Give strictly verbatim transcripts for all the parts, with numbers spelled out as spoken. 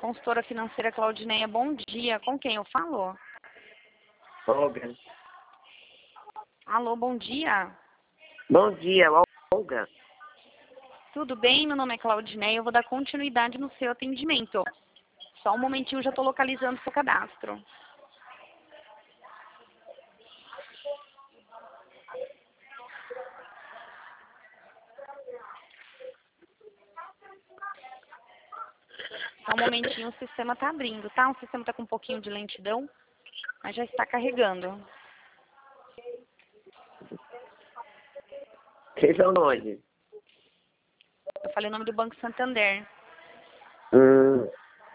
Consultora financeira Claudineia, bom dia. Com quem eu falo? Olga. Alô, bom dia. Bom dia, Olga. Tudo bem? Meu nome é Claudineia. Eu vou dar continuidade no seu atendimento. Só um momentinho, já estou localizando seu cadastro. Só um momentinho, o sistema está abrindo, tá? O sistema está com um pouquinho de lentidão, mas já está carregando. Vocês são de onde? Eu falei o nome do Banco Santander. Hum.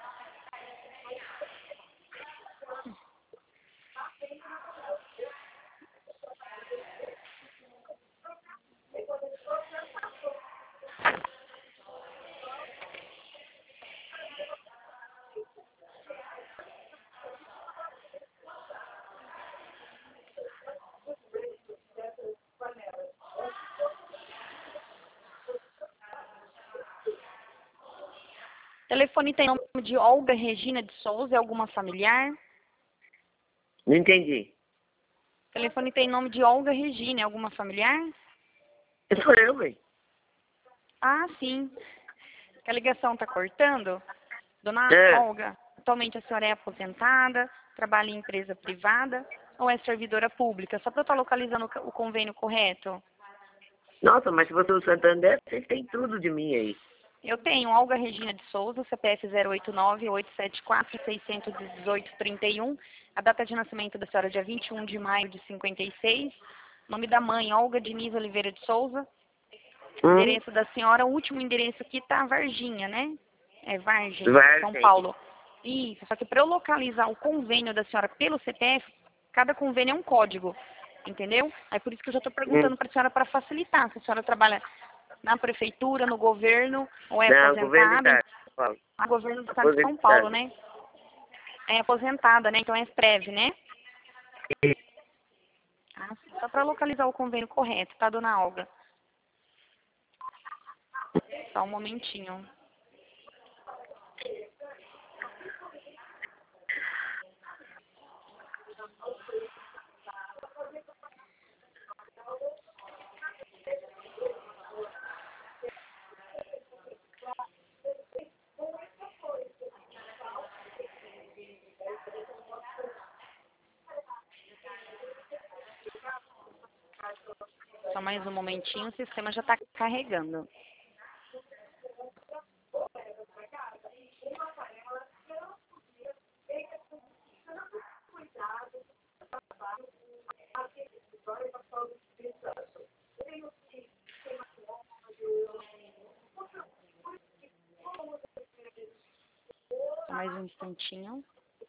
O telefone tem nome de Olga Regina de Souza, é alguma familiar? Não entendi. O telefone tem nome de Olga Regina, é alguma familiar? Sou eu, velho. Ah, sim. Que a ligação está cortando? Dona É. Olga, atualmente a senhora é aposentada, trabalha em empresa privada ou é servidora pública? Só para eu estar localizando o convênio correto. Nossa, mas se você é do Santander, vocês têm tudo de mim aí. Eu tenho Olga Regina de Souza, C P F zero oito nove, oito sete quatro, seis um oito, três um. A data de nascimento da senhora é dia vinte e um de maio de cinquenta e seis. Nome da mãe, Olga Diniz Oliveira de Souza. Hum? Endereço da senhora, o último endereço aqui tá Varginha, né? É Vargem, Vargem. São Paulo. Isso, só que para eu localizar o convênio da senhora pelo C P F, cada convênio é um código, entendeu? É por isso que eu já estou perguntando Hum. para a senhora para facilitar. Se a senhora trabalha na prefeitura, no governo, ou é Não, governo aposentada. está. Paulo. A governo do estado de São Aposentado. Paulo, né? É aposentada, né? Então é Prev, né? Ah, só para localizar o convênio correto, tá, dona Olga? Só um momentinho. Só mais um momentinho, o sistema já está carregando. Só mais um instantinho.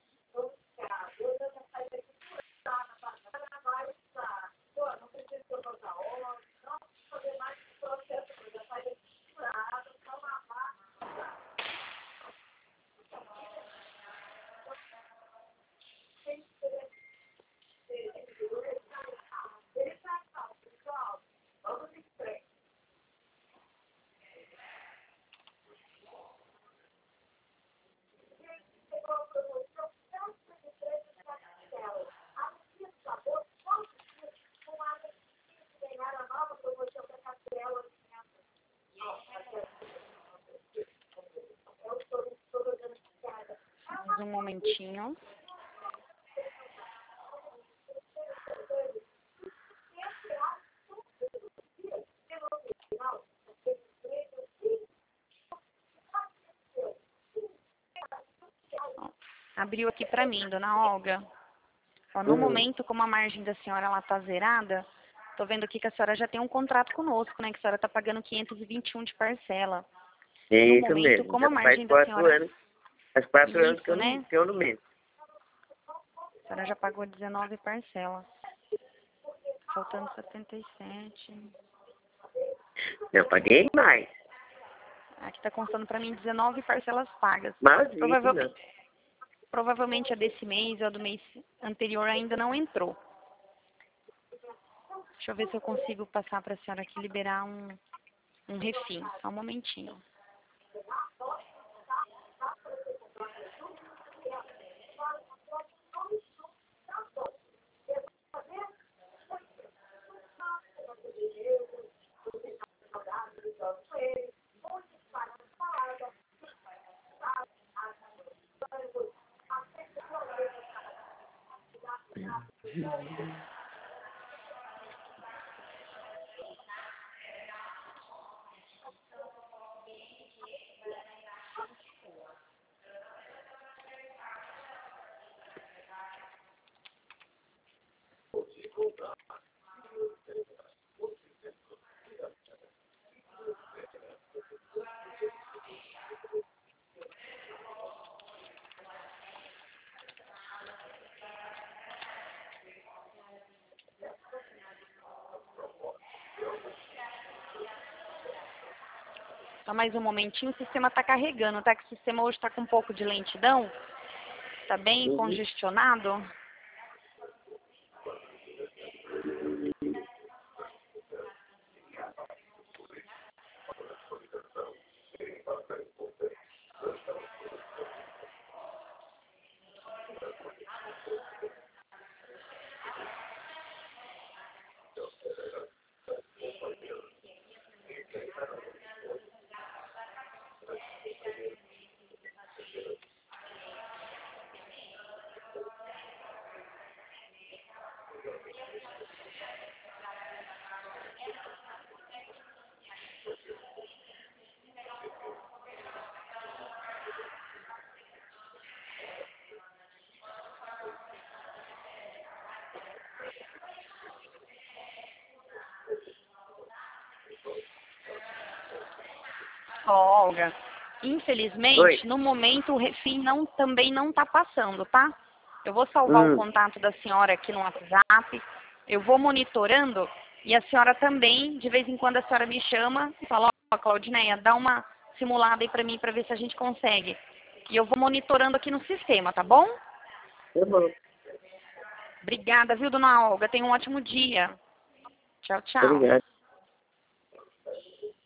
Mais um momentinho. Ó, abriu aqui para mim, dona Olga. Ó, no Uhum. momento, como a margem da senhora ela tá zerada, tô vendo aqui que a senhora já tem um contrato conosco, né? Que a senhora tá pagando quinhentos e vinte e um de parcela. É No isso momento, mesmo. como Já a faz margem da quatro senhora... anos. Faz quatro anos que Isso, eu não, né? que eu não meto. A senhora já pagou dezenove parcelas. Faltando setenta e sete. Eu paguei mais. Aqui tá constando para mim dezenove parcelas pagas. Imagina. Provavelmente, provavelmente a desse mês ou a do mês anterior ainda não entrou. Deixa eu ver se eu consigo passar para a senhora aqui liberar um, um refim. Só um momentinho. Só mais um momentinho, o sistema está carregando, tá? Que o sistema hoje está com um pouco de lentidão. Está bem Uhum. congestionado. Ó, Olga, infelizmente, Oi. no momento o refim não, também não está passando, tá? Eu vou salvar Hum. o contato da senhora aqui no WhatsApp, eu vou monitorando e a senhora também, de vez em quando a senhora me chama e fala, ó, Claudineia, dá uma simulada aí pra mim pra ver se a gente consegue. E eu vou monitorando aqui no sistema, tá bom? Tá bom. Obrigada, viu, dona Olga? Tenha um ótimo dia. Tchau, tchau. Obrigado.